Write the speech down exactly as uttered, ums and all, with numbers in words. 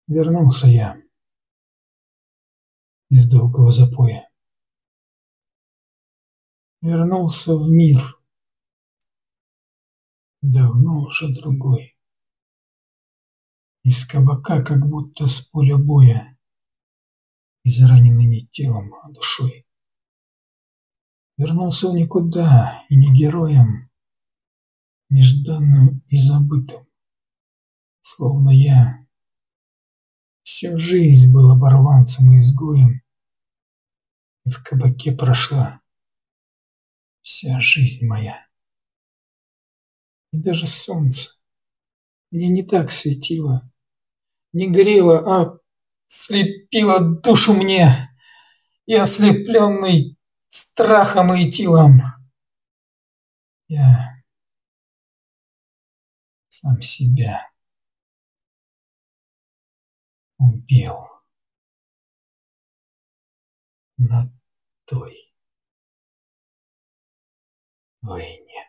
Вернулся я из долгого запоя. Вернулся в мир, давно уже другой. Из кабака, как будто с поля боя, израненный не телом, а душой. Вернулся в никуда, и не героем, нежданным и забытым. Словно я всю жизнь был оборванцем и изгоем, и в кабаке прошла вся жизнь моя. И даже солнце мне не так светило, не грело, а слепило душу мне, и ослепленный страхом и телом, я сам себя убил на той войне.